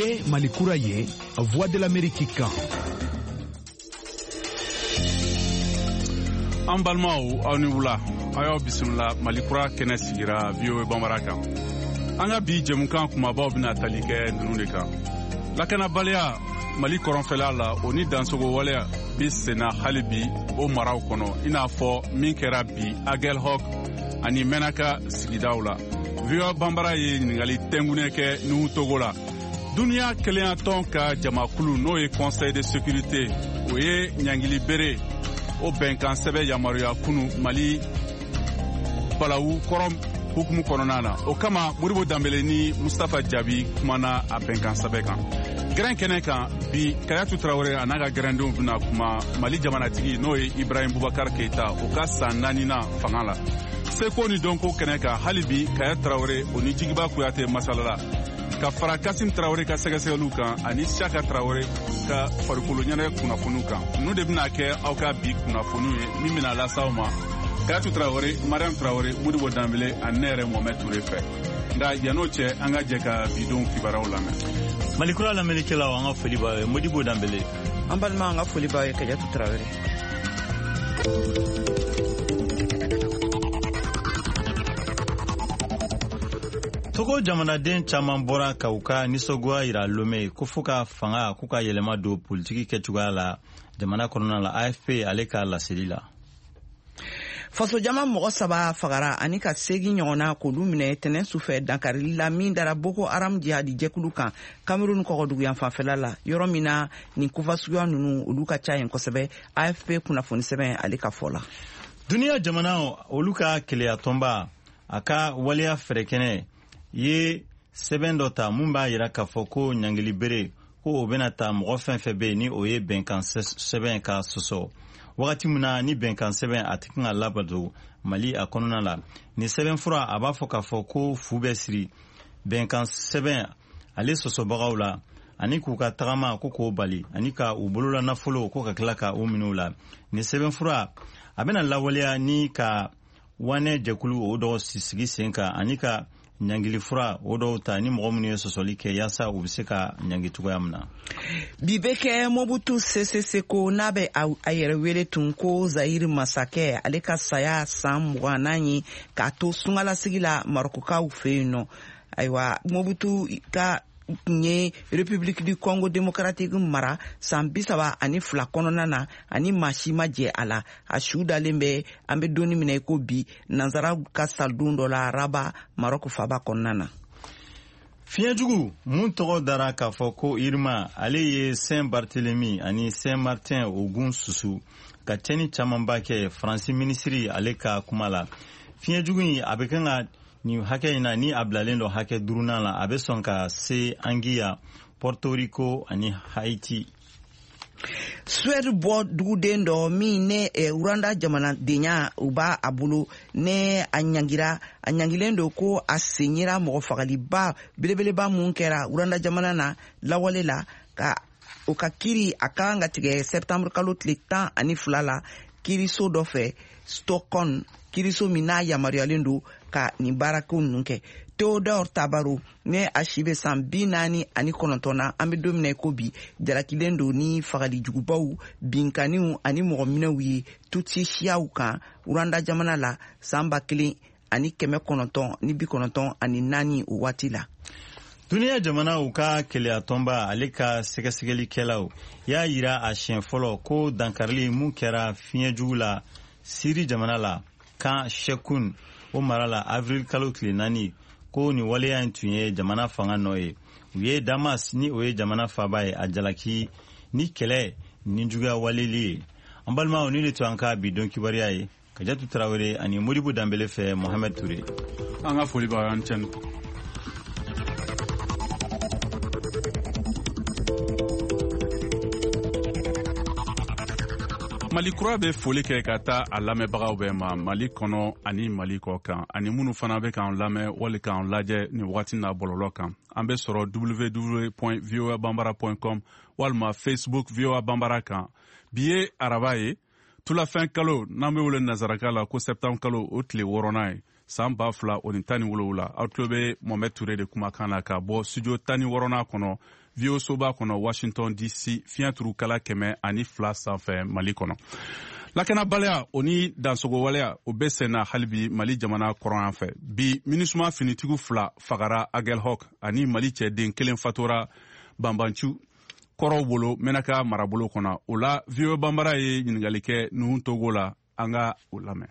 ye Mali kura ye Voix de l'Amérique kan. An balimaw aw ni wula a y'aw bisimila Mali kura kɛnɛ sigira VOA Bambara kan. An ka bi jɛmukan kumabaw bɛna tali kɛ ninnu de kan. Lakanabaliya Mali kɔrɔnfɛla la o ni dansogo waleya bi senna hali bi o maraw kɔnɔ i n'a fɔ min kɛra bi Aguelhok ani Menaka sigidaw la. VOA Bambara ye ɲininkali tɛngunɛ kɛ Nuhu Togo la. Duniya kelenya tɔn ka jamakulu n'o ye Conseil de sécurité o ye ɲangili bere o bɛnkan sɛbɛ yamaruya kunu Mali balawu kɔrɔ hukumu kɔnɔna na. O kama Modibo Dambele ni Mustafa Jabi kumana a bɛnkan sɛbɛ kan. Gɛrɛn kɛnɛ kan bi Kayatu Traoré a n'a ka gɛrɛndenw bɛna kuma Mali jamanatigi n'o ye Ibrahim Boubacar Keita o ka san 4nan fanga la. Seko ni dɔnko kɛnɛ kan hali bi Kaya Traoré o ni Jigiba Kuyate masalala ka fara Kasim Traoré ka sɛgɛsɛgɛliw kan ani Saka Traoré ka farikolo ɲɛnɛ kunnafoniw kan. N'u de bɛna kɛ aw ka bi kunnafoniw ye min bɛna lasa aw ma Kayatu Traoré, Mariam Traoré, Modibo Dambele ani ne yɛrɛ Mohamed Touré fɛ. Nka yan'o cɛ an ka jɛ ka bidenw kibaruyaw lamɛn. Mali kura lamɛnnikɛlaw an ka foli b'aw ye Modibo Dambele. An balima an ka foli b'aw ye Kayatu Traoré. Togo jamanaden caman bɔra ka u ka nisɔngoya yira Lomé ko fo ka fanga k'u ka yɛlɛma don politiki kɛcogoya la jamana kɔnɔna la AFP ale ka laseli la. Faso jama mɔgɔ 3 fagara ani ka 8 ɲɔgɔnna k'olu minɛ tɛnɛn sufɛ dankarili la min dara Boko Haram jihadi jɛkulu kan Cameroun kɔgɔdugu yan fanfɛla la yɔrɔ min na nin kufa suguya ninnu olu ka ca yen kosɛbɛ AFP kunnafoni sɛbɛn ale ka fɔ la. Duniya jamana olu ka keleya tɔnba a ka waleya fɛrɛkɛnɛ ye sɛbɛn dɔ ta mun b'a yira k'a fɔ ko ɲangili bere ko o bɛna ta mɔgɔ fɛn fɛn bɛ yen ni o ye bɛnkan sɛbɛn ka sɔsɔ wagati min na ni bɛnkan sɛbɛn a tɛ kan ka labato Mali a kɔnɔna la ni sɛbɛn fura a b'a fɔ k'a fɔ ko fu bɛ siri bɛnkan sɛbɛn ale sɔsɔbagaw la ani k'u ka tagama ko k'o bali ani ka u bolola nafolo ko ka tila ka o minɛ u la ni sɛbɛn fura a bɛna lawaleya ni ka wane jɛkulu o dɔw sigi sen kan ani ka ɲangili fura o dɔw ta ni mɔgɔ minnu ye sɔsɔli kɛ yaasa u bɛ se ka ɲangi cogoya min na. Bi bɛ kɛ Mobutu Sese Seko n'a bɛ a yɛrɛ wele tun ko Zayiri masakɛ ale ka saya san 20 ye k'a to sungalasigi la Marokokaw fɛ yen nɔ. Ayiwa Mobutu ka tun ye République du Congo démocratique mara san 32 kɔnɔna na ani maa si ma jɛ a la a su dalen bɛ an bɛ donni minɛ ko bi nanzara ka salidon dɔ la Araba Maroc faba kɔnɔna na. Fiɲɛjugu mun tɔgɔ dara k'a fɔ ko Irma ale ye Saint Barthélemy ani Saint Martin Ogun susu ka cɛni camanba kɛ Faransi minisiri ale ka kuma la. Fiɲɛjugu in a bɛ kan ka ni hakɛ in na ni a bilalen dɔ hakɛ 5nan la a bɛ sɔn ka se Anguilla, Porto Rico ani Haiti. Suède bɔ duguden dɔ min ne Rwanda jamanadenya u b'a a bolo ne a ɲangilen don ko a senyera mɔgɔ fagaliba belebeleba mun kɛra Rwanda jamana na lawale la ka o ka kiri a kan ka tigɛ septembre kalo tile 12 la kiriso dɔ fɛ Stockholm kiriso min n'a yamaruyalen don ka nin baarako ninnu kɛ. Theodore Tabaro ne a si bɛ san 49 na an bɛ don min na ko bi jalakilen don ni fagali jugubaw binkaniw ani mɔgɔ minɛw ye Tutsi siyaw kan Rwanda jamana la san 1994 o waati la. Duniya jamanaw ka keleya tɔnba ale ka sɛgɛsɛgɛlikɛlaw y'a yira a siɲɛ fɔlɔ ko dankarili mun kɛra fiɲɛjugu la Siri jamana la kan Shekun o mara la avril kalo tile 4 ko ni waleya in tun ye jamana fanga nɔ ye u ye Damas ni o ye jamana faba ye a jalaki ni kɛlɛ ni juguya waleli ye. An balimaw ni de to an ka bidon kibariya ye Kajatu Traoré ani Modibo Dambele fɛ Mohamed Touré. An ka foli b'aw ye an cɛn. Mali kura bɛ foli kɛ ka taa a lamɛnbagaw bɛɛ ma Mali kɔnɔ ani Mali kɔ kan ani minnu fana bɛ k'an lamɛn wali k'an lajɛ nin wagati n'a bɔlɔlɔ kan. An bɛ sɔrɔ www.voabambara.com walima Facebook VOA Bambara kan. Bi ye araba ye tulafɛn kalo n'an bɛ wele nazaraka la ko septembre kalo o tile 6nan ye san 2017 aw tulo bɛ Mohamed Touré de kumakan na ka bɔ studio 16nan kɔnɔ VOA soba kɔnɔ Washington DC fiɲɛturu kala 102 sanfɛ Mali kɔnɔ. Lakanabaliya o ni dansogowaleya o bɛ senna halibi Mali jamana kɔrɔn fɛ. Bi MINUSMA finitigiw 2 fagara Aguelhok ani Mali cɛden 1 fatora Banbanci kɔrɔw bolo Menaka marabolo kɔnɔ. O la VOA Banbara ye ɲininkali kɛ Nuhu Togo la an ka o lamɛn.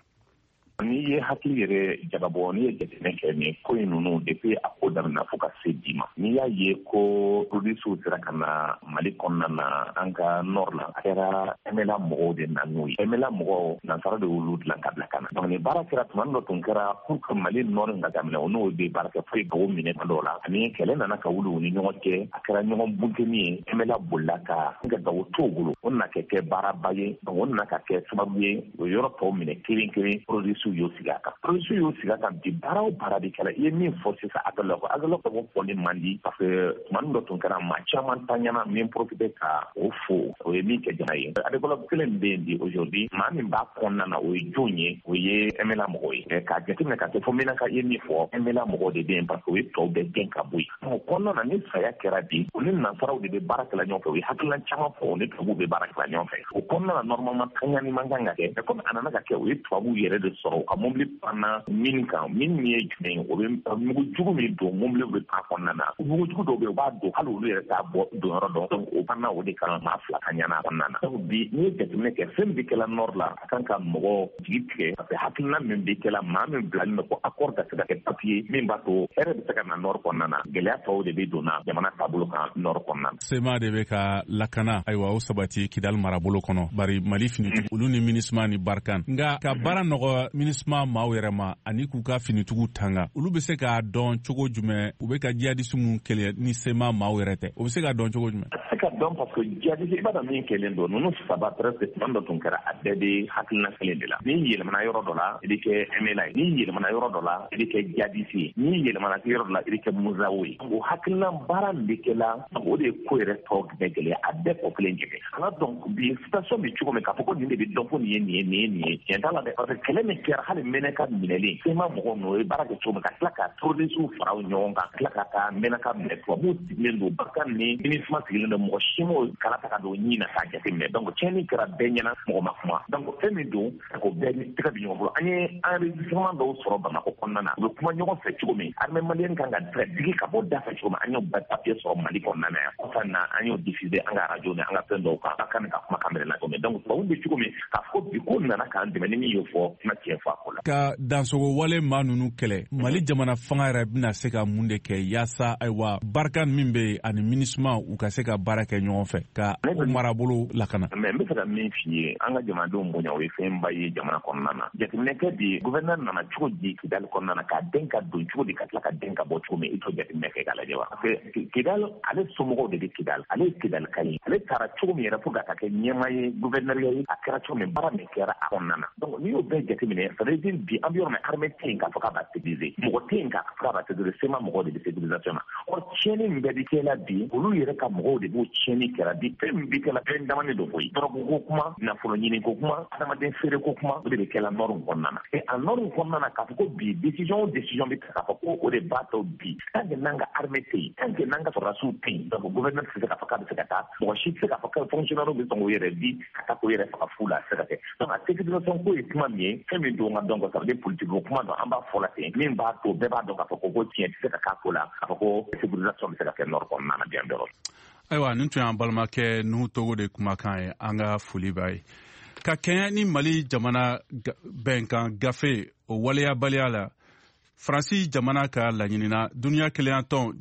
N'i ye hakili yɛrɛ jagabɔ n'i ye jateminɛ kɛ nin ko in ninnu depuis a ko daminɛ fo ka se bi ma n'i y'a ye ko produisiw sera ka na Mali kɔnɔna na an ka nord la a kɛra MLA mɔgɔw de na n'o ye MLA mɔgɔw nansara de y'olu dilan ka bila ka na donc ni baara kɛra tuma dɔ tun kɛra pour que Mali nord ka daminɛ o n'o bɛ baara kɛ foyi ka o minɛ dɔw la ani kɛlɛ nana ka wuli u ni ɲɔgɔn cɛ a kɛra ɲɔgɔn bunteni ye MLA bolila ka gawo t'o bolo o nana kɛ baaraba ye donc o nana ka kɛ sababu ye o yɔrɔ tɔw minɛ kelen kelen produisiw y'o sigi a kan produisiw y'o sigi a kan bi baara o baara de kɛra i ye min fɔ sisan Aguelhok ko fɔli man di parce que tuma dɔ tun kɛra maa caman ta ɲɛna min profite ka o fo o ye min kɛ jama ye Aguelhok kelen bɛ yen bi aujourd'hui maa min b'a kɔnɔna na o ye jɔn ye o ye MLA mɔgɔ ye k'a jateminɛ ka kɛ fɔ Menaka ye min fɔ MLA mɔgɔ de bɛ yen parce que o ye tɔw bɛɛ gɛn ka bɔ yen o kɔnɔna na ni saya kɛra bi o ni nansaraw de bɛ baara kɛla ɲɔgɔn fɛ o ye hakilina caman fɔ o ni tubabuw bɛ baara kɛla ɲɔgɔn fɛ o kɔnɔna na normalement kaɲani man kan ka kɛ mais comme a nana ka kɛ o ye tubabuw yɛrɛ de sɔrɔ u ka mobili panna min kan min ye jumɛn ye o bɛ mugujugu min don mobili bɛ taa kɔnɔna na mugujugu dɔw bɛ u b'a don hali olu yɛrɛ t'a bɔ don yɔrɔ dɔn donc o panna o de kan maa 2 ka ɲana a kɔnɔna na donc bi n'i ye jateminɛ kɛ fɛn bɛ kɛla nord la a kan ka mɔgɔ jigi tigɛ parce que hakilina min bɛ kɛla maa min bilalen bɛ ko accord ka se ka kɛ papier min b'a to hɛrɛ bɛ se ka na nord kɔnɔna na gɛlɛya tɔw de bɛ donna jamana taabolo kan nord kɔnɔna na. Sema de bɛ ka lakana ayiwa o sabati Kidal marabolo kɔnɔ bari Mali finitigiw olu ni MINUSMA ni Barkan nka ka baara nɔgɔ MINUSMA maaw yɛrɛ ma ani k'u ka finitigiw tanga olu bɛ se k'a dɔn cogo jumɛn u bɛ ka jihadistes mun kɛlɛ ni Sema maaw yɛrɛ tɛ o bɛ se k'a dɔn cogo jumɛn? A se ka dɔn parce que jihadiste i b'a dɔn min kɛlen don ninnu 3 presque tuma dɔ tun kɛra a bɛɛ bɛ hakilina kelen de la n'i yɛlɛmana yɔrɔ dɔ la i bɛ kɛ MLA ye n'i yɛlɛmana yɔrɔ dɔ la i bɛ kɛ jihadiste ye n'i yɛlɛmana yɔrɔ dɔ la i bɛ kɛ musawo ye o hakilina baara min bɛ kɛla o de ye ko yɛrɛ tɔ bɛɛ gɛlɛya a bɛɛ kɔ kelen jɛgɛ an ka dɔn bi situation bɛ cogo min k'a fɔ ko nin de bɛ dɔn ko nin ye tiɲɛ t'a la dɛ parce que kɛlɛ min kɛra hali Menaka minɛlen Sema mɔgɔw n'o ye baara kɛ cogo min ka tila ka produisiw fara ɲɔgɔn kan ka tila ka taa Menaka minɛ tubabuw sigilen don Barkan ni MINUSMA sigilen don mɔgɔ si m'o kala ta ka don ɲin na k'a jateminɛ donc tiɲɛni kɛra bɛɛ ɲɛna mɔgɔ ma kuma donc fɛn min don ko bɛɛ tɛgɛ bɛ ɲɔgɔn bolo an ye enregistrement dɔw sɔrɔ Bamako kɔnɔna na u bɛ kuma ɲɔgɔn fɛ cogo min armée malienne kan ka digi ka bɔ da fɛ cogo min an y'o bɛɛ papier sɔrɔ Mali kɔnɔna na yan kɔfɛ na an y'o diffuser an ka radio ni an ka fɛn dɔw kan a kan ka kuma kamera la cogo min donc tubabuw bɛ cogo min k'a fɔ ko bi ko nana k'an dɛmɛ ni min y'o fɔ na tiɲɛ fɔ a ko la. Ka dansogo wale maa ninnu kɛlɛ Mali jamana fanga yɛrɛ bɛna se ka mun de kɛ yaasa ayiwa Barkan min bɛ ani MINUSMA u ka se ka baara kɛ ɲɔgɔn fɛ ka marabolo lakana. Mais n bɛ fɛ ka min f'i ye an ka jamanadenw bonya o ye fɛnba ye jamana kɔnɔna na jateminɛ kɛ bi gouverneur nana cogo di Kidal kɔnɔna na k'a den ka don cogo di ka tila ka den ka bɔ cogo min i t'o jateminɛ kɛ k'a lajɛ wa parce que Kidal ale somɔgɔw de bɛ Kidal ale ye Kidal ka ye ale taara cogo min yɛrɛ fo ka kɛ ɲɛmaa ye gouverneur ye a kɛra cogo min baara min kɛra a kɔnɔna na donc n'i y'o bɛɛ jateminɛ ça veut dire bi an bɛ yɔrɔ min armée tɛ yen k'a fɔ k'a b'a sécuriser mɔgɔ tɛ yen k'a fɔ k'a b'a sécuriser Sema mɔgɔw de bɛ sécurisation na ɔ tiɲɛni min bɛɛ bɛ kɛla bi olu yɛrɛ ka mɔgɔw de b'o tiɲɛni kɛra bi fɛn min bɛ kɛla fɛn damani dɔ koyi dɔrɔgu ko kuma nafolo ɲini ko kuma adamaden feere ko kuma o de bɛ kɛla nord kɔnɔna na et a nord kɔnɔna na k'a fɔ ko bi décision bɛ ta k'a fɔ ko o de b'a to bi tant que n'an ka armée tɛ yen tant que n'an ka sɔrɔdasiw tɛ yen donc gouverneur tɛ se k'a fɔ k'a bɛ se ka taa mɔgɔ si tɛ se k'a fɔ ko fonctionnaire bɛ sɔn k'o yɛrɛ di ka taa k'o yɛrɛ faga fu la a tɛ se ka kɛ donc a sécurisation ko ye kuma min ye fɛn min don ka dɔn ko ça veut dire politique ko kuma dɔn an b'a fɔ la ten min b'a to bɛɛ b'a dɔn k'a fɔ ko tiɲɛ tɛ se ka k'a ko la k'a fɔ ko sécurisation bɛ se ka kɛ nord kɔnɔna na bien dɔrɔn. Ayiwa nin tun y'an balimakɛ Nuhu Togo de kumakan ye an ka foli b'a ye ka kɛɲɛ ni Mali jamana bɛnkan gafe o waleyabaliya la Faransi jamana ka laɲinina duniya kelenya tɔn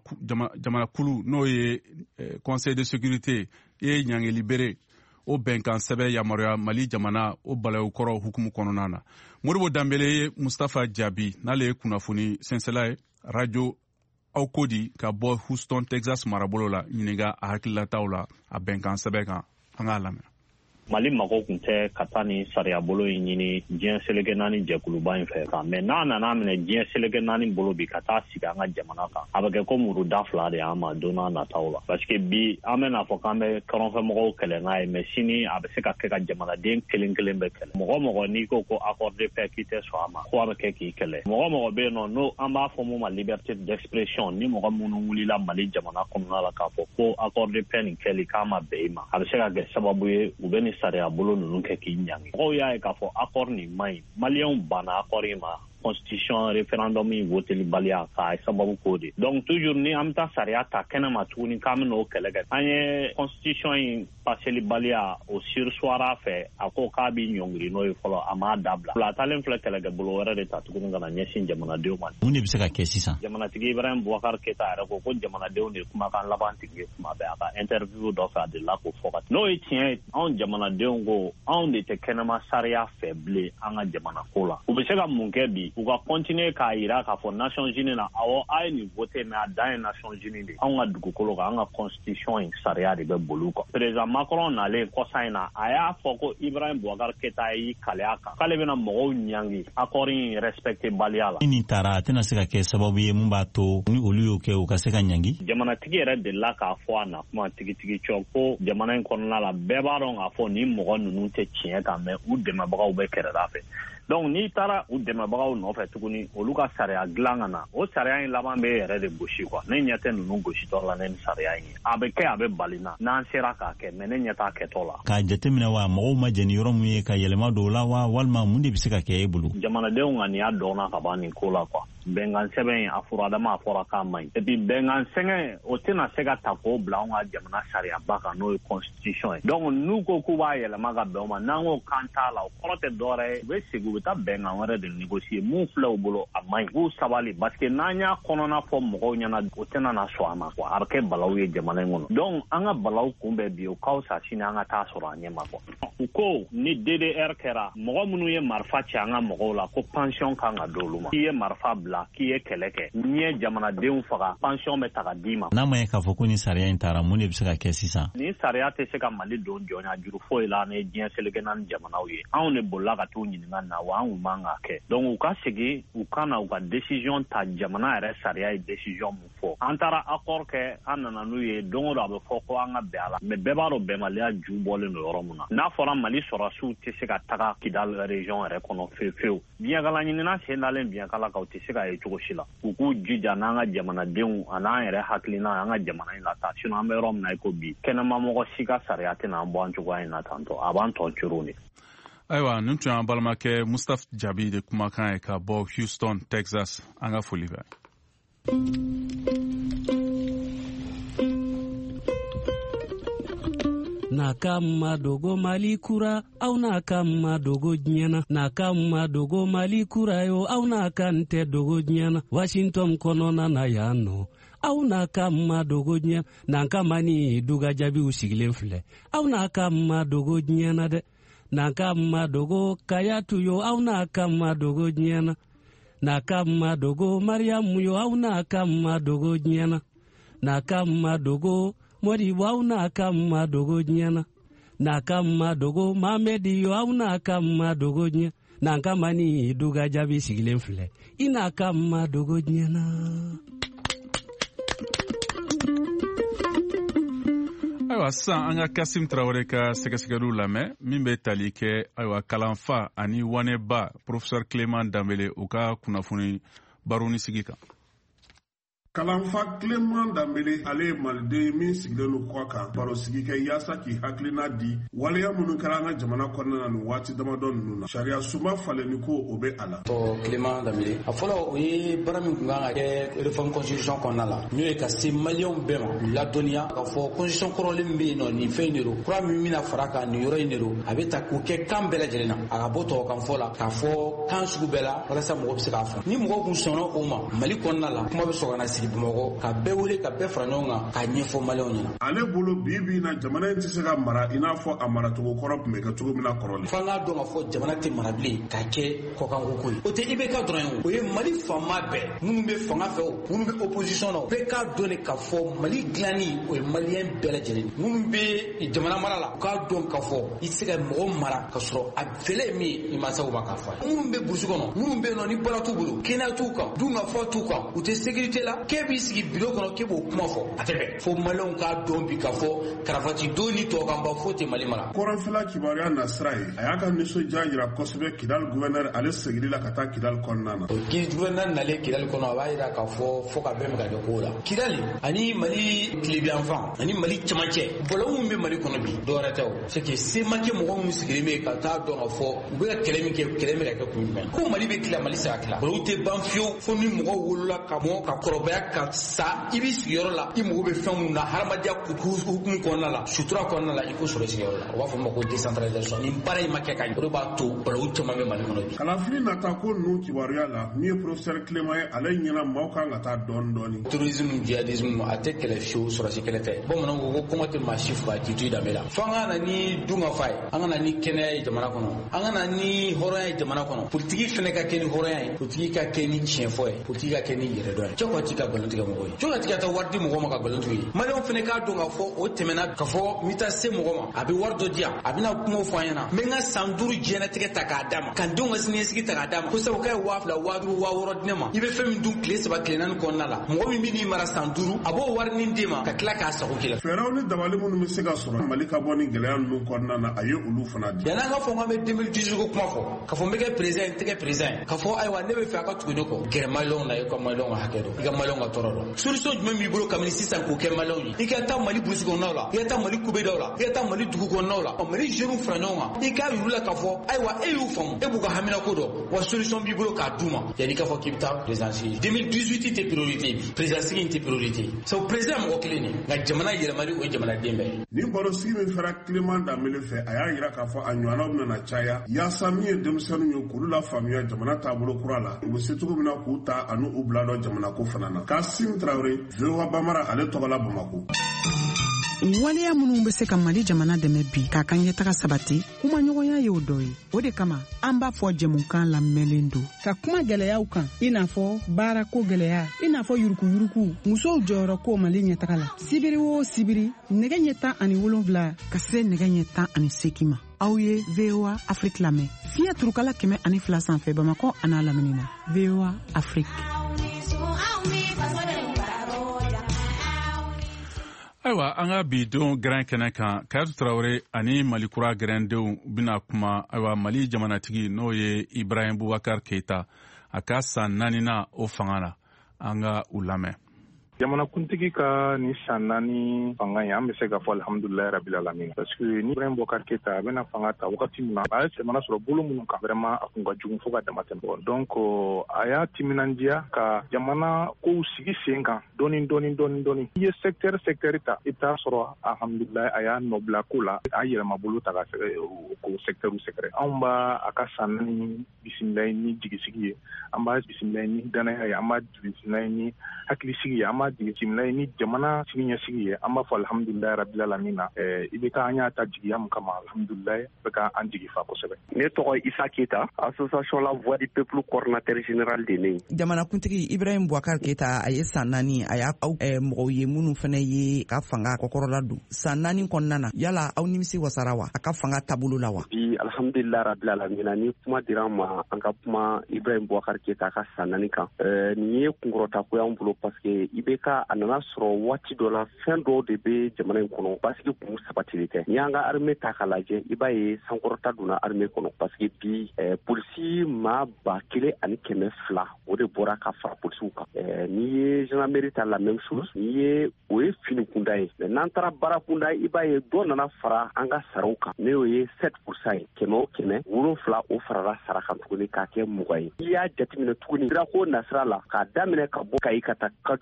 jamana kulu n'o ye Conseil de sécurité ye ɲangeli bere o bɛnkan sɛbɛ yamaruya Mali jamana o balawu kɔrɔ hukumu kɔnɔna na Modibo Dambele ye Mustafa Jaabi n'ale ye kunnafoni sɛnsɛla ye radio aw ko di ka bɔ Houston Texas marabolo la ɲininka a hakililataw la a bɛnkan sɛbɛ kan an k'a lamɛn. Mali mago kun tɛ ka taa ni sariya bolo in ɲini diɲɛ seleke naani jɛkuluba in fɛ kan mais n'a nana minɛ diɲɛ seleke naani bolo bi ka taa sigi an ka jamana kan a bɛ kɛ ko muru da fila de y'an ma don n'a nataw la parce que bi an bɛ n'a fɔ k'an bɛ kɔrɔnfɛmɔgɔw kɛlɛ n'a ye mais sini a bɛ se ka kɛ ka jamanaden kelen kelen bɛ kɛlɛ mɔgɔ n'i ko accord de paix k'i tɛ sɔn a ma ko a bɛ kɛ k'i kɛlɛ mɔgɔ bɛ yen nɔ n'o an b'a fɔ mun ma liberté d'expression ni mɔgɔ minnu wulila Mali jamana kɔnɔna la k'a fɔ ko accord de paix nin kɛli k'a ma bɛn i ma a bɛ se ka kɛ sababu ye u bɛ nin sariya bolo ninnu kɛ k'i ɲangi mɔgɔw y'a ye k'a fɔ accord nin man ɲi maliyɛnw banna accord in ma constitution référendum in voteli baliya k'a sababu k'o de donc toujours ni an bɛ taa sariya ta kɛnɛma tuguni k'an bɛ n'o kɛlɛ kɛ an ye constitution in paseli baliya o sursoira fɛ a ko k'a bɛ ɲɔngiri n'o ye fɔlɔ a m'a dabila a taalen filɛ kɛlɛkɛbolo wɛrɛ de ta tuguni ka na ɲɛsin jamanadenw ma mun de bɛ se ka kɛ sisan jamanatigi Ibrahim Boubacar Keita yɛrɛ ko jamanadenw de kumakan laban tigi ye kuma bɛɛ a ka interview dɔ fɛ a delila k'o fɔ n'o ye tiɲɛ ye anw jamanadenw ko anw de tɛ kɛnɛma sariya fɛ bilen an ka jamana ko la u bɛ se ka mun kɛ bi u ka continuer k'a yira k'a fɔ Nations Unies na awɔ a ye nin voté mais a dan ye Nations Unies de anw ka dugukolo kan an ka constitution in sariya de bɛ boli kan président Macron nalen kɔsa in na a y'a fɔ ko Ibrahim Boubacar Keita y'i kale a kan k'ale bɛna mɔgɔw ɲangi accord in respecté baliya la ni taara a tɛna se ka kɛ sababu ye mun b'a to ni olu y'o kɛ u ka se ka ɲangi jamanatigi yɛrɛ delila k'a fɔ a na kuma tigitigi cɔ ko jamana in kɔnɔna la bɛɛ b'a dɔn k'a fɔ ni mɔgɔ ninnu tɛ tiɲɛ kan mais u dɛmɛbagaw bɛ kɛrɛda fɛ donc n'i taara u dɛmɛbagaw nɔfɛ tuguni olu ka sariya dilan ka na o sariya in laban bɛ yɛrɛ de gosi quoi ne ɲɛ tɛ ninnu gositɔ la ne ni sariya in ye a bɛ kɛ a bɛ bali na n'an sera k'a kɛ mais ne ɲɛ t'a kɛtɔ la k'a jateminɛ wa mɔgɔw ma jɛni yɔrɔ mun ye ka yɛlɛma don o la wa walima mun de bɛ se ka kɛ e bolo jamanadenw ŋaniya dɔnna ka ban nin ko la quoi bɛnkan sɛbɛn a furadama a fɔra k'a man ɲi et puis bɛnkan sɛngɛ o tɛna se ka ta k'o bila anw ka jamana sariyaba kan n'o ye constitution ye donc n'u ko k'u b'a yɛlɛma ka bɛn o ma n'an ko kan t'a la o kɔrɔ tɛ dɔwɛrɛ ye u bɛ segin u bɛ taa bɛnkan wɛrɛ de négocier mun filɛ u bolo a man ɲi u sabali parce que n'an y'a kɔnɔna fɔ mɔgɔw ɲɛna o tɛna na sɔn a ma quoi a bɛ kɛ balawu ye jamana in kɔnɔ donc an ka balawu kunbɛn bi o ka fisa sini an ka taa sɔrɔ a ɲɛ ma quoi u ko ni DDR kɛra mɔgɔ minnu ye marifa ci an ka mɔgɔw la ko pension kan ka d'olu ma k'i ye marifa bila k'i ye kɛlɛ n'i ye jamanadenw faga pension bɛ ta ka d'i ma n'a ma ye k'a fɔ ko ni sariya in taara mun de bɛ se ka kɛ sisan ni sariya tɛ se ka Mali don jɔnya juru foyi la ni diɲɛ seleke naani jamanaw ye anw de bolila ka t'u ɲininka na wa an kun man k'a kɛ donc u ka segin u ka na u ka décision ta jamana yɛrɛ sariya ye décision mun fɔ an taara accord kɛ an nana n'u ye don o don a bɛ fɔ ko an ka bɛn a la mais bɛɛ b'a dɔn bɛnbaliya ju bɔlen don yɔrɔ mun na n'a fɔra Mali sɔrɔsiw tɛ se ka taga Kidal région yɛrɛ kɔnɔ fewu biɲɛkala ɲinina sen dalen biɲɛkala kan u tɛ se ka ye cogo si la u k'u jija n'an ka jamanadenw a n'an yɛrɛ hakilina an ka jamana in la ta sinon an bɛ yɔrɔ min na i ko bi kɛnɛmamɔgɔ si ka sariya tɛna an bɔ an cogoya in na tantɔ a b'an tɔ coro de ayiwa nin tun y'an balimakɛ Mustapha Jabi de kumakan ye ka bɔ Houston Texas an ka foli bɛ na kama dogo Mali kura au na kama dogo nyana na kama dogo Mali kura yo au na kante dogo nyana Washington konona na yano au na kama dogo nyana na kama ni duga jabi usigilen filɛ au na kama dogo nyana de na kama dogo kayatu yo au na kama dogo nyana na kama dogo Mariamu yo au na kama dogo nyana na kama dogo Mori wau na kama dogo nyana na kama dogo Mamedi yo au na kama dogo nyana na kama ni duga jabi sigilen filɛ ina kama dogo nyana ayiwa sisan an ka Kasim Traoré ka sɛgɛsɛgɛliw lamɛn min bɛ tali kɛ ayiwa kalanfa ani waneba professeur Clément Dambele u ka kunnafoni baroni sigi kan Kalanfa Clément Dambele ale ye maliden min sigilen don kɔ kan baro sigi kɛ yaasa k'i hakilina di waleya minnu kɛra an ka jamana kɔnɔna na nin waati damadɔ ninnu na sariya sunba falenni ko o bɛ a la. Clément Dambele a fɔlɔ o ye baara min kun kan ka kɛ réforme constitution kɔnɔna la n'o ye ka se maliyɛnw bɛɛ ma u ladɔnniya k'a fɔ constitution kɔrɔlen min bɛ yen nɔ nin fɛn in de don kura min bɛna fara kan nin yɔrɔ in de don a bɛ ta k'o kɛ kan bɛɛ lajɛlen na a ka bɔ tubabukanfɔ la k'a fɔ kan sugu bɛɛ la walasa mɔgɔw bɛ se k'a faamu ni mɔgɔw kun sɔnna o ma Mali kɔnɔna la kuma bɛ sɔrɔ ka na sigi sigi Bamakɔ ka bɛɛ wele ka bɛɛ fara ɲɔgɔn kan ka ɲɛfɔ maliyɛnw ɲɛna. Ale bolo bi na jamana in tɛ se ka mara i n'a fɔ a maracogo kɔrɔ tun bɛ kɛ cogo min na kɔrɔlen. F'an k'a dɔn k'a fɔ jamana tɛ mara bilen ka kɛ kɔkanko ye. O tɛ IBK dɔrɔn ye o ye Mali fanba bɛɛ minnu bɛ fanga fɛ o minnu bɛ opposition na o bɛɛ k'a dɔn de k'a fɔ Mali dilanni o ye maliyɛn bɛɛ lajɛlen minnu bɛ jamana mara la u k'a dɔn k'a fɔ i tɛ se ka mɔgɔ mara ka sɔrɔ a fɛlɛ ye min ye i mansaw b'a k'a fɔ minnu bɛ burusi kɔnɔ minnu bɛ yen nɔ ni baara t'u bolo kɛnɛya t'u kan dunkafa t'u kan u tɛ sécurité la k'e b'i sigi bureau kɔnɔ k'e b'o kuma fɔ a tɛ bɛn fo maliyɛnw k'a dɔn bi k'a fɔ karafati don ni tɔkanba fo tɛ Mali mara. Kɔrɔnfɛla kibaruya nasira ye a y'a ka nisɔndiya jira kosɛbɛ Kidal gouverneur ale seginni la ka taa Kidal kɔnɔna na. Gouverneur nalen Kidal kɔnɔ a b'a jira k'a fɔ ka bɛn ka kɛ ko la. Kidal ani Mali tilebiyanfan ani Mali camancɛ bɔlɔn min bɛ Mali kɔnɔ bi dɔwɛrɛ tɛ o c'est que se ma kɛ mɔgɔ minnu sigilen bɛ ka taa dɔn k'a fɔ u bɛ ka kɛlɛ min kɛ kɛlɛ bɛ ka kɛ kun jumɛn ko Mali bɛ tila Mali se ka tila bɔlɔn tɛ ban fiyewu fo ni mɔgɔ wolola ka mɔ ka kɔrɔbaya ka sa i b'i sigiyɔrɔ la i mago bɛ fɛn minnu na hadamadenya hukumu kɔnɔna la sutura kɔnɔna la i ko sɔrɔ sigiyɔrɔ la u b'a fɔ ma ko décentralisation ni baara in ma kɛ ka ɲɛ o de b'a to bɔlɔn caman bɛ Mali kɔnɔ bi. Kalafili nata ko ninnu kibaruya la min ye professeur Clément ye ale ɲɛna maaw kan ka taa dɔɔni. Tourisme djihadisme a tɛ kɛlɛ fiyewu sɔrɔsi kɛlɛ tɛ bamananw ko kɔngɔ tɛ maa si faga k'i to i danbe la f'an ka na ni dunkafa ye an ka na ni kɛnɛya ye jamana kɔnɔ an ka na ni hɔrɔnya ye jamana kɔnɔ politiki fɛnɛ ka kɛ ni hɔrɔnya ye politiki ka kɛ ni tiɲɛfɔ ye politiki ka kɛ ni yɛrɛdɔn ye jɔn ka ti ka nkalon tigɛ mɔgɔ ye jɔn ka ti ka taa wari di mɔgɔ ma ka nkalon tigɛ maliyɛnw fɛnɛ k'a dɔn k'a fɔ o tɛmɛna k'a fɔ n bɛ taa se mɔgɔ ma a bɛ wari dɔ di yan a bɛna kumaw fɔ an ɲɛna n bɛ n ka san 5 diɲɛnatigɛ ta k'a d'a ma ka n denw ka siniɲɛsigi ta k'a d'a ma ko sabu k'a ye 2000 5000 6000 di ne ma i bɛ fɛn min dun tile 3 tile 4 kɔnɔna la mɔgɔ min bɛ n'i mara san 5 a b'o wari nin d'e ma ka tila k'a sago k'i la. Fɛɛrɛw ni dabali minnu bɛ se ka sɔrɔ Mali ka bɔ ni gɛlɛya ninnu kɔnɔna na a ye olu fana di. Yan'an ka fɔ k'an bɛ 2018 ko kuma fɔ k'a fɔ n bɛ kɛ président n tɛ kɛ président ye k'a fɔ ayiwa ne bɛ fɛ a ka tugu ne kɔ gɛrɛ maliyɛnw na i ka maliyɛnw ka hakɛ dɔn i ka maliyɛnw ka tɔɔrɔ dɔn solution jumɛn b'i bolo kabini sisan k'o kɛ maliyɛnw ye i ka taa Mali burusi kɔnɔnaw la i ka taa Mali kubedaw la i ka taa Mali dugu kɔnɔnaw la Mali jeunes fara ɲɔgɔn kan i k'a yir'u la k'a fɔ ayiwa e y'u faamu e b'u ka hamina ko dɔn wa solution b'i bolo k'a d'u ma yan'i k'a fɔ k'i bɛ taa présidence 2018 tɛ priorité bi présidence in tɛ priorité sabu président mɔgɔ kelen de nka jamana yɛlɛmali o ye jamanaden bɛɛ ye. Ni barosigi min fɛra Clément Danbele fɛ a y'a jira k'a fɔ a ɲɔgɔnnaw bɛna caya yaasa min ye denmisɛnninw ye k'olu la faamuya jamana taabolo kura la u bɛ se cogo min na k'u ta ani u bila dɔ jamana ko fana na. Kasim Traoré VOA Bamara ale tɔgɔ la Bamako. Waleya minnu bɛ se ka Mali jamana dɛmɛ bi k'a ka ɲɛtaga sabati kuma ɲɔgɔnya ye o dɔ ye o de kama an b'a fɔ jɛmukan lamɛnlen don ka kuma gɛlɛyaw kan i n'a fɔ baarako gɛlɛya i n'a fɔ yurukuyuruku musow jɔyɔrɔ ko Mali ɲɛtaga la sibiri o sibiri nɛgɛ ɲɛ 17 ka se nɛgɛ ɲɛ 18 ma aw ye VOA Afrique lamɛn fiɲɛ turukala 102 sanfɛ Bamakɔ a n'a lamini na VOA Afrique. Ayiwa an ka bi denw gɛrɛn kɛnɛ kan Kayatu Tarawele ani Mali kura gɛrɛndenw bɛna kuma ayiwa Mali jamanatigi n'o ye Ibrahim Boubacar Keita a ka san 4nan o fanga la an ka u lamɛn. Jamanakuntigi ka ni san 4 fanga ye an bɛ se ka fɔ alhamdulilayi rabil alamin parce que ni Ibrahim Boubacar Keita a bɛna fanga ta wagati min na a ye jamana sɔrɔ bolo minnu kan vraiment a kun ka jugu fo ka dama tɛmɛ donc a y'a timinandiya ka jamana kow sigi sen kan dɔɔni i ye secteur ta i t'a sɔrɔ alhamdulilayi a y'a nɔbila ko la a yɛlɛma bolo ta ka ko secteur sɛgɛrɛ anw b'a a ka san 4 bisimilayi ni jigisigi ye an b'a bisimilayi ni danaya ye an b'a bisimilayi ni hakilisigi ye an b'a jigisimilayi ni jamana siniɲɛsigi ye an b'a fɔ alhamdulilayi rabil alamin na i bɛ ka an y'a ta jigiya min kama alhamdulilayi bɛ ka an jigi fa kosɛbɛ. Ne tɔgɔ Isa Keita, association la voix du peuple coordinateur général de ne. Jamanakuntigi Ibrahim Boubacar Keita a ye san 4 a y'a mɔgɔw ye minnu fana ye ka fanga kɔkɔrɔla don san 4 kɔnɔna na yala aw nimisi wasara wa a ka fanga taabolo la wa. Bi alhamdulilayi rabil alamin ni kuma dira an ma an ka kuma Ibrahim Boubacar Keita ka san 4 kan nin ye kunkɔrɔta ko y'an bolo parce que IBK a nana sɔrɔ waati dɔ la fɛn dɔw de bɛ jamana in kɔnɔ basigi kun sabatili tɛ n'i y'an ka armée ta k'a lajɛ i b'a ye sankɔrɔta donna armée kɔnɔ parce que bi polisi maa 1200 o de bɔra ka fara polisiw kan n'i ye gendarmerie ta la même chose n'i ye o ye fini kunda ye mais n'an taara baara kunda i b'a ye dɔ nana fara an ka saraw kan ne y'o ye 7% ye 100 o 7 o farala sara kan tuguni k'a kɛ 20 ye n'i y'a jateminɛ tuguni sirako nasira la k'a daminɛ ka bɔ Kayi ka taa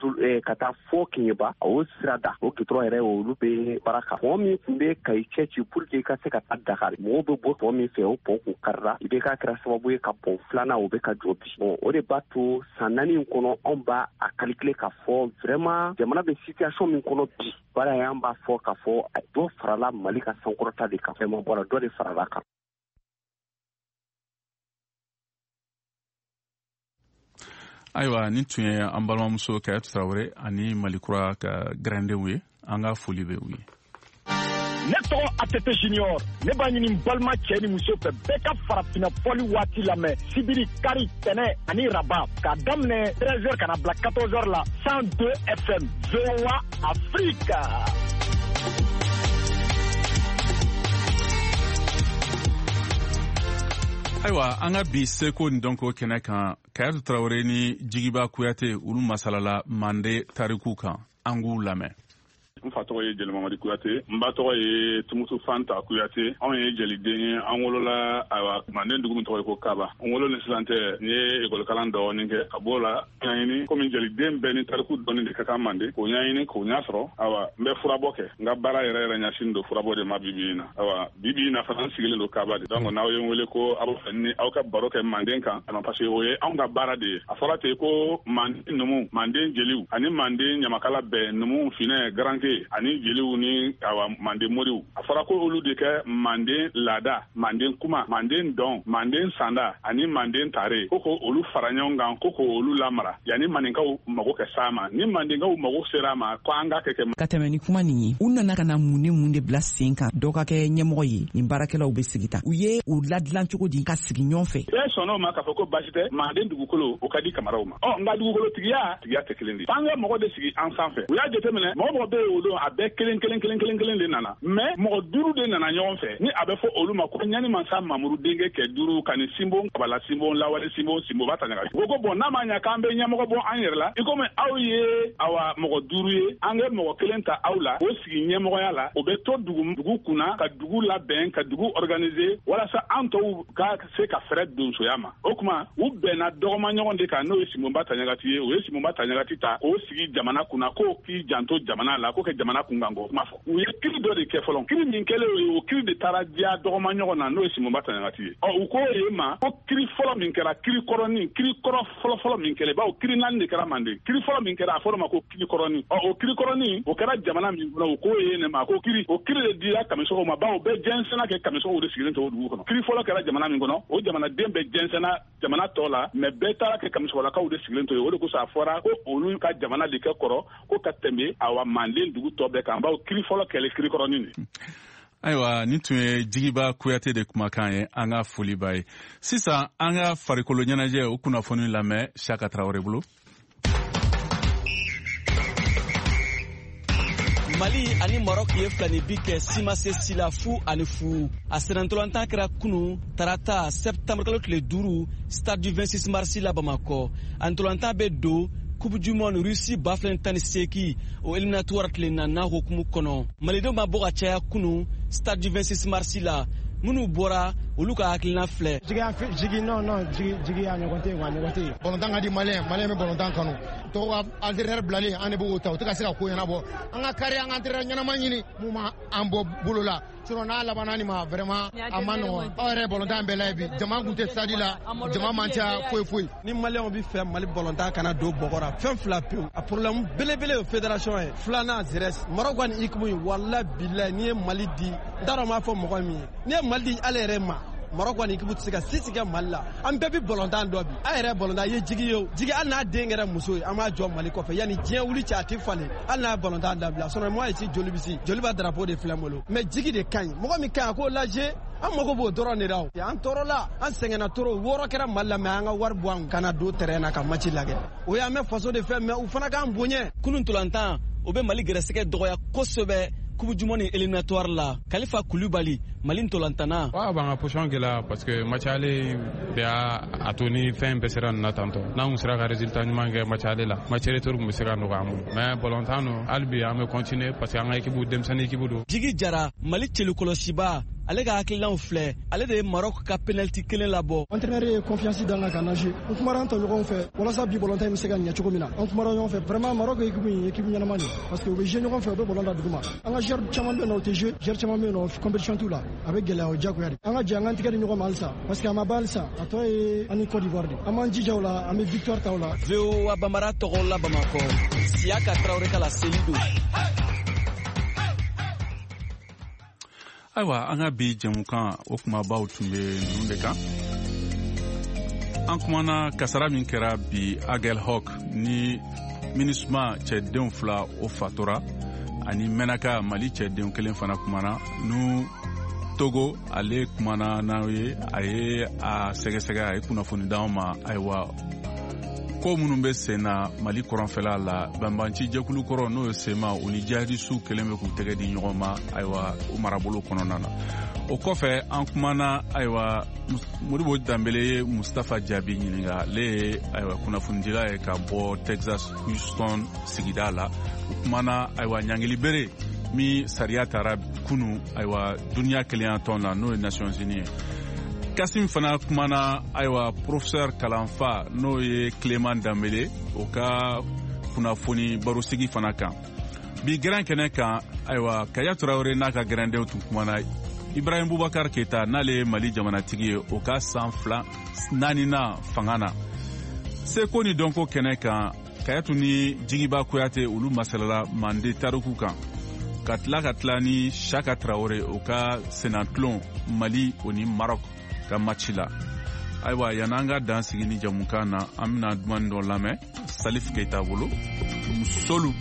ka taa fɔ Keɲeba o sira da o gitɔrɔn yɛrɛ olu bɛ baara kan pont min tun bɛ Kayi cɛci pour que i ka se ka taa Dakar mɔgɔw bɛ bɔ pont min fɛ o pont kun karila i bɛ ka kɛra sababu ye ka pont filanan o bɛ ka jɔ bi o de b'a to san 4 in kɔnɔ anw b'a a calculer ka fɔ vraiment jamana bɛ situation min kɔnɔ bi baara y'an b'a fɔ ka fɔ dɔ farala Mali ka sankɔrɔta de kan vraiment bɔra dɔ de farala kan. Ayiwa nin tun ye an balimamuso Kayatu Tarawele ani Malikura ka grandenw ye an ka foli bɛ u ye. Ne tɔgɔ ATT Junior ne b'a ɲini balima cɛ ni muso fɛ bɛɛ ka farafina fɔli waati lamɛn sibiri kari tɛnɛ ani raba k'a daminɛ 13h kana bila 14h la 102 FM VOA Afrique. Ayiwa an ka bi seko ni dɔnko kɛnɛ kan Kayatu Tarawele ni Jigiba Kuyate olu masalala Mande tariku kan an k'u lamɛn. N fa tɔgɔ ye Jɛlimamadi Kuyate, n ba tɔgɔ ye Tumutu Fanta Kuyate. Anw ye jɛliden ye, an wolola Manden dugu min tɔgɔ ye ko Kaba. N wolo ni sisan tɛ, n ye école kalan dɔɔnin kɛ. A b'o la, n y'a ɲini komi jɛliden bɛɛ ni tariku dɔɔnin de ka kan Manden. K'o ɲa ɲini k'o ɲa sɔrɔ. Awa, n bɛ furabɔ kɛ. N ka baara yɛrɛ ɲɛsin don furabɔ de ma bibi in na. Awa, bibi in na fana n sigilen don Kaba de. Donc n'aw ye n wele ko aw fɛ ni aw ka baro kɛ Manden kan. Parce que o ye anw ka baara de ye. A fɔra ten ko Manden numu, Manden jeliw ani Manden ɲamakala bɛɛ numu finɛ garanke ani jeliw ni Manden moriw a fɔra ko olu de kɛ Manden laada Manden kuma Manden dɔn Manden sanda ani Manden tare ko olu fara ɲɔgɔn kan ko olu lamara yanni maninkaw mago kɛ s'a ma ni mandenkaw mago sera a ma ko an ka kɛ ka tɛmɛ ni kuma nin ye u nana ka na mun de bila sen kan dɔ ka kɛ ɲɛmɔgɔ ye nin baarakɛlaw bɛ sigi ta u ye u ladilan cogo di ka sigi ɲɔgɔn fɛ e sɔnna o ma k'a fɔ ko basi tɛ Manden dugukolo o ka di kamaraw ma nka dugukolo tigiya tɛ kelen de f'an ka mɔgɔ de sigi an sanfɛ u y'a jateminɛ mɔgɔ bɛ yen o don a bɛɛ kelen de nana mais mɔgɔ 5 de nana ɲɔgɔn fɛ ni a bɛ fɔ olu ma ko ɲani mansa Mamuru denkɛ kɛ 5 ka ni Simbo Kabala Simbo Lawale Simbo ba Taɲaga ko bon n'a ma ɲa k'an bɛ ɲɛmɔgɔ bɔ an yɛrɛ la i komi aw ye mɔgɔ 5 ye an ka mɔgɔ 1 ta aw la o sigi ɲɛmɔgɔya la o bɛ to dugu kunna ka dugu labɛn ka dugu organiser walasa an tɔw ka se ka fɛrɛ donsoya ma o kuma u bɛnna dɔgɔma ɲɔgɔn de kan n'o ye Simbo ba Taɲagati ye o ye Simbo ba Taɲagati ta o sigi jamana kunna ko k'i janto jamana la ko kɛ jamana kunkan ko kuma fɔ u ye kiri dɔ de kɛ fɔlɔ kiri min kɛlen o ye o kiri de taara diya dɔgɔma ɲɔgɔn na n'o ye Simbo ba Taɲagati ye u ko ye ma ko kiri fɔlɔ min kɛra kiri kɔrɔnin kiri kɔrɔ fɔlɔ min kɛra bawo kiri 4 de kɛra Manden kiri fɔlɔ min kɛra a fɔra ma ko kiri kɔrɔnin o kiri kɔrɔnin o kɛra jamana min kɔnɔ o ko ye ne ma ko kiri o kiri de dira Kamisɔgɔw ma bawo bɛɛ jɛnsɛnna kɛ Kamisɔgɔw de sigilen tɛ o dugu kɔnɔ kiri fɔlɔ kɛra jamana min kɔnɔ o jamanaden bɛɛ jɛnsɛnna jamana tɔ la mais bɛɛ taara kɛ Kamisɔgɔlakaw de sigilen to ye o de kosɔn a fɔra ko olu ka jamana de kɛ kɔrɔ ko ka tɛmɛ Manden dugu tɔ bɛɛ kan bawo kiri fɔlɔ kɛlɛ kiri kɔrɔnin de ayiwa nin tun ye Jigiba Kuyate de kumakan ye an ka foli b'a ye sisan an ka farikolo ɲɛnajɛ o kunnafoni lamɛn Saka Tarawele bolo Mali ani Maroc ye filanibi kɛ Simase Sila fu ani fu a sɛnɛntolantan kɛra kunu tarata septembre kalo tile 5 stade du 26 mars la Bamakɔ a ntolantan bɛ don Coupe du Monde Russie baflen 18 o éliminatoire tile 4 hokumu kɔnɔ malidenw ma bɔ ka caya kunu stade du 26 mars la minnu bɔra olu ka hakilina filɛ jigi a ɲɔgɔn tɛ bɔlɔntan ka di maliyɛn bɛ bɔlɔntan kanu tɔgɔ entraîneur bilalen an de b'o ta o tɛ ka se ka ko ɲɛnabɔ an ka kari an ka entraîneur ɲɛnama ɲini mun ma an bɔ bolo la sinon n'a labanna nin ma vraiment a ma nɔgɔn aw yɛrɛ bɔlɔntan bɛɛ la ye bi jama kun tɛ stade la jama man ca foyi ni maliyɛnw bɛ fɛ Mali bɔlɔntan kana don bɔgɔra fɛn fila pewu a problème belebele o fédération ye filanan Zerès Maroc ka nin ikumu wala bilayi n'i ye Mali di n t'a dɔn n b'a fɔ mɔgɔ min ye n'i ye Mali di ale yɛrɛ ma Maroc kɔni équipe tɛ se ka si tigɛ Mali la an bɛɛ bɛ bɔlɔntan dɔ bi a yɛrɛ bɔlɔntan ye jigi ye o jigi hali n'a den kɛra muso ye an b'a jɔ Mali kɔfɛ yanni diɲɛ wuli cɛ a tɛ falen hali n'a ye bɔlɔntan dabila sinon moi ici joli bɛ se joli b'a drapeau de filɛ n bolo mais jigi de ka ɲi mɔgɔ min ka ɲi a k'o lajɛ an mago b'o dɔrɔn de la an tɔɔrɔla an sɛgɛnna trop 6 kɛra Mali la mais an ka wari bɔ an kana don terrain na ka match lagɛ o y'an bɛ faso de fɛ mais u fana k'an bonya kunun ntolantan o bɛ Mali gɛrɛsɛgɛ dɔgɔya kosɛbɛ Coupe du Monde éliminatoire la Kalifa Koulibaly Mali ntolantana wa b'an ka position gɛlɛya parce que match ale de y'a to ni fɛn bɛɛ sera nin na tantɔ n'an sera ka résultat ɲuman kɛ match ale la match retour kun bɛ se ka nɔgɔya an bolo mais bɔlɔntan no hali bi an bɛ continuer parce que an ka équipe denmisɛnnin équipe don Jigi Jara Mali cɛlikɔlɔsiba ale ka hakililaw filɛ ale de ye Maroc ka penalty kelen labɔ. Entraîneur ye confiance dan na ka nager on kumara an tɔ ɲɔgɔn fɛ walasa bi bɔlɔnta in bɛ se ka ɲɛ cogo min na an kumara ɲɔgɔn fɛ vraiment Maroc ye équipe ɲɛnama de parce que u bɛ jouer ɲɔgɔn fɛ u bɛ bɔlɔn da duguma an ka joueur caman bɛ yen nɔ u tɛ jouer joueur caman bɛ yen nɔ compétition t'u la a bɛ gɛlɛya o diyagoya de an ka jɛ an ka tigɛ di ɲɔgɔn ma halisa parce que a ma ban halisa a tɔ ye ani Côte d'Ivoire de an b'an jija o la an bɛ victoire ta o la. VOA Bambara tɔgɔ la Bamakɔ Siaka Traoré ka la Selido. Ayiwa an ka bi jɛmukan o kumabaw tun bɛ ninnu de kan an kumana kasara min kɛra bi Agel Hawk ni MINUSMA cɛdenw fila o fatora ani Menaka Mali cɛdenw kelen fana kumana nu Togo ale kumana n'aw ye a ye a sɛgɛsɛgɛ a ye kunnafoni d'anw ma ayiwa ko minnu bɛ sen na Mali kɔrɔnfɛla la banbanci jɛkulu kɔrɔ n'o ye SEMA o ni jihadisiw kelen bɛ k'u tɛgɛ di ɲɔgɔn ma ayiwa o marabolo kɔnɔna na o kɔfɛ an kumana ayiwa Modibo Dambele ye Mustafa Jaabi ɲininka ale ye ayiwa kunnafonidila ye ka bɔ Texas Houston sigida la o kumana ayiwa ɲangili bere min sariya taara kunu ayiwa duniya kelenya tɔn la n'o ye Nations Unies Kasim fana kumana ayiwa professeur kalanfa n'o ye Clément Dambele o ka kunnafoni barosigi fana kan bi gɛrɛn kɛnɛ kan ayiwa Kaya Traoré n'a ka gɛrɛndenw tun kumana Ibrahim Boubacar Keita n'ale ye Mali jamanatigi ye o ka san 4 fanga na seko ni dɔnko kɛnɛ kan Kayatu ni Jigiba Kuyate olu masalala Mande tariku kan ka tila ni Chaka Traoré o ka senatlon Mali o ni Maroc ka match la ayiwa yan'an ka dan sigi ni jamukan na an bɛna duman dɔ lamɛn Salif Keita bolo musolu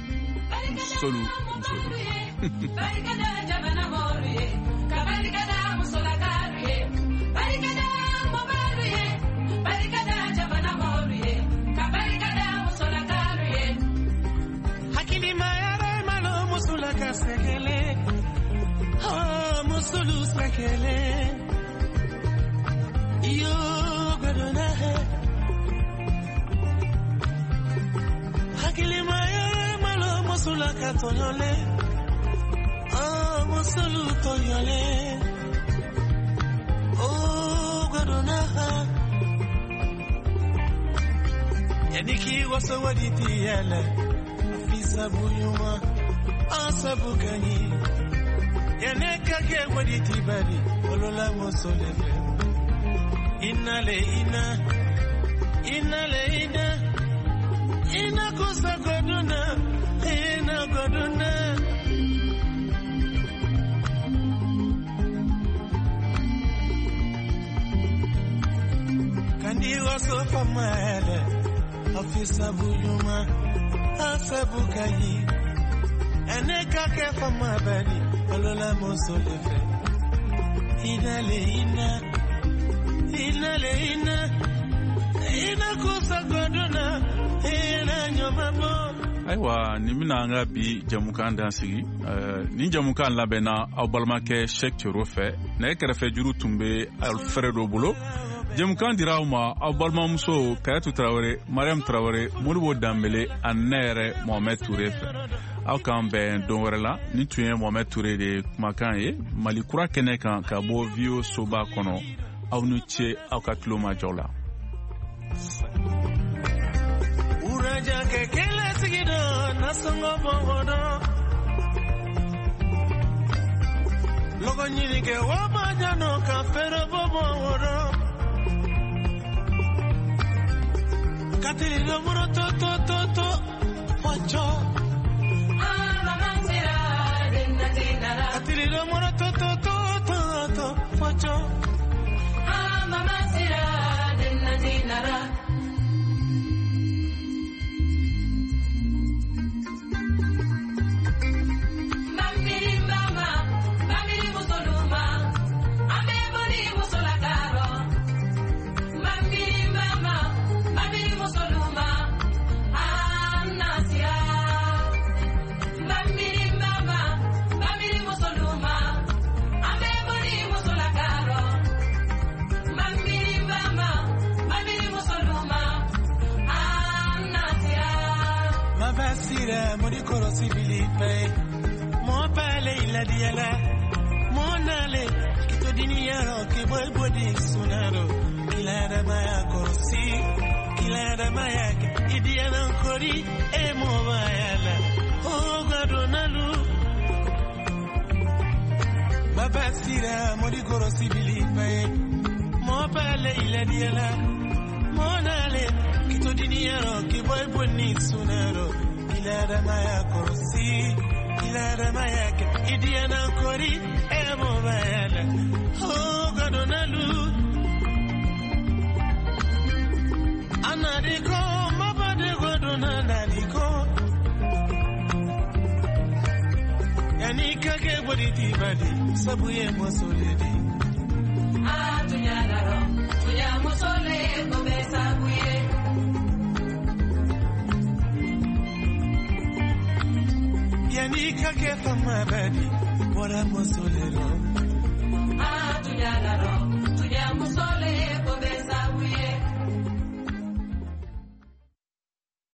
Yaniki wasa waditi yala afisa buyuma asabu kanyi yaneka ke waditi bari olola mosolebe inale ina kusa goduna ina goduna kandi waso famale afisa buyuma asabu kanyi yaneka ke fama bari olola mosolebe inale ina kusa goduna ina nyomabo. Ayiwa ni bɛna an ka bi jamukan dan sigi ni jamukan labɛnna aw balimakɛ Cheikh Thioro fɛ nɛgɛ kɛrɛfɛ juru tun bɛ Alfredo bolo jamukan dira aw ma aw balimamuso Kayatu Traoré Mariam Traoré Modibo Dambele ani ne yɛrɛ Mohamed Touré fɛ aw k'an bɛn don wɛrɛ la ni tun ye Mohamed Touré de kumakan ye Mali kura kɛnɛ kan ka bɔ VO soba kɔnɔ aw ni ce aw ka tulo majɔ la. Uraja ke kele sigido nasongo bongodo logo nyini ke wabanya no ka fero bongodo katili do muro to wacho amamantira dennatinara katili do muro to wacho amamantira dennatinara. Mon monale kito diniyaro ke boy bodi sunaro kilada maya korsi kilada maya idiana kori e mobayala o gadonalu babasira modi korosi bilipe mo pale ile diala monale kito diniyaro ke boy bodi sunaro kilada maya korsi kilada maya idiana kori e mobayala o gadonalu anadiko mabade godona nadiko yani kake boditi badi sabuye mosoledi tunyadaro tunya mosole gobe sabuye yani kake fama badi bora mosolero tunyadaro tunya mosole